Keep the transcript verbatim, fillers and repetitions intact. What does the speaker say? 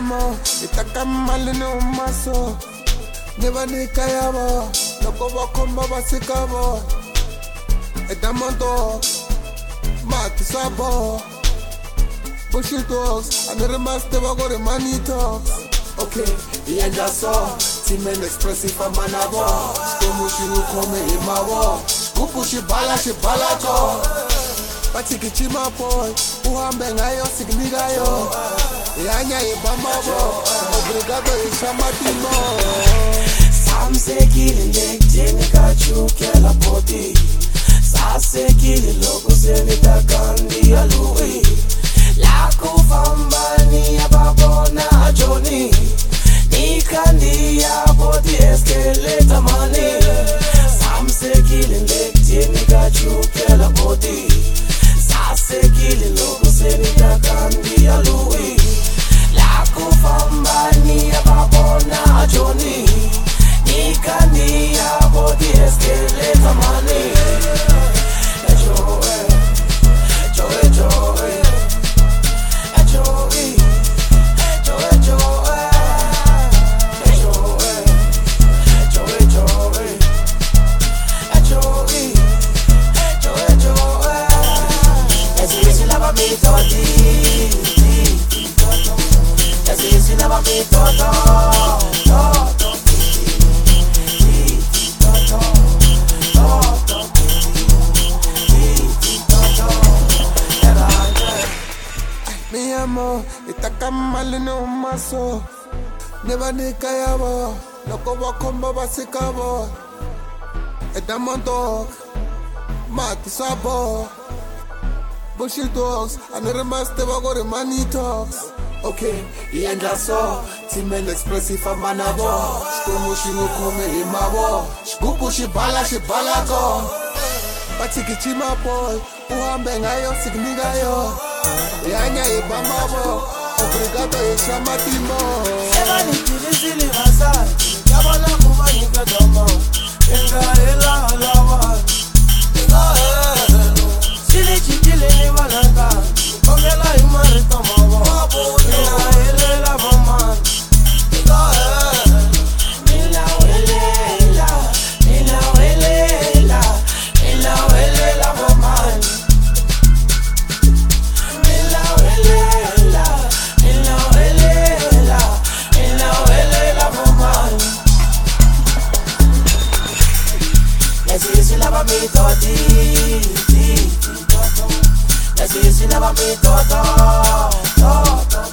amo, itaka mali no maso. Never nika yabo, loko wakomba basikabo. Edamondo, mati sabo. Bullshit talks, and the master wago the money talks. Okay, yeah that's all. Team and expressive for manabo. Como shiru come in my wall. Gupu shibala shibala ko. Patiki chima boy, uhambe ngayo signiga yo. Yanya ibamabo, obrigado ishamatimo. Samse kili lekjeni kachukela poti. Sase kili logo sevita kandi alui. Laku fambani ababona joni. Nikandi ya poti eskeleta mani. Samse kili lekjeni kachukela poti. Sase kili logo sevita kandi alui. Laku fambani ababona joni. Nikandi ya poti eskeleta mani. Mi amo, itaka mali no maso. Never nika yabo, loko wakomba basikabo. Edamondo, mati sabo. Bullshit talks, and the master wago the money talks. Okay, yeah that's all. Team and expressive for manabo. Como shiru come in my wall. Gupu shibala shibala ko. Patiki chima boy, uhambe ngayo signiga yo. Yanya ibamabo, obrigado ishamatimo. Eba ni kilizili vasa, yabala kuba nika domo. Enga ela alawa, enga ela. Sili chikili ni walanga, kongela imari tomawo. Enga ela la mama, enga ela. Ela ela, ela ela, ela ela la mama. Me toti, ti ti toto. Let's see, see, never be toto, toto.